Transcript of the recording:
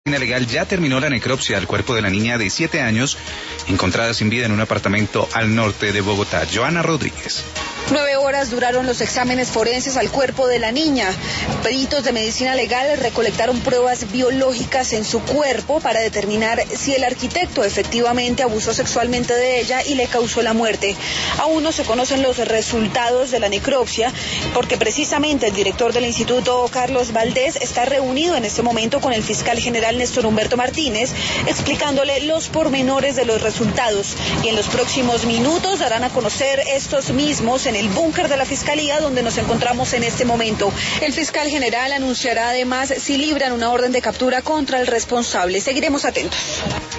Legal ya terminó la necropsia al cuerpo de la niña de 7 años encontrada sin vida en un apartamento al norte de Bogotá. Joana Rodríguez. 9 horas duraron los exámenes forenses al cuerpo de la niña. Peritos de medicina legal recolectaron pruebas biológicas en su cuerpo para determinar si el arquitecto efectivamente abusó sexualmente de ella y le causó la muerte. Aún no se conocen los resultados de la necropsia porque precisamente el director del instituto, Carlos Valdés, está reunido en este momento con el fiscal general Néstor Humberto Martínez, explicándole los pormenores de los resultados, y en los próximos minutos darán a conocer estos mismos en el búnker de la Fiscalía donde nos encontramos en este momento. El fiscal general anunciará además si libran una orden de captura contra el responsable. Seguiremos atentos.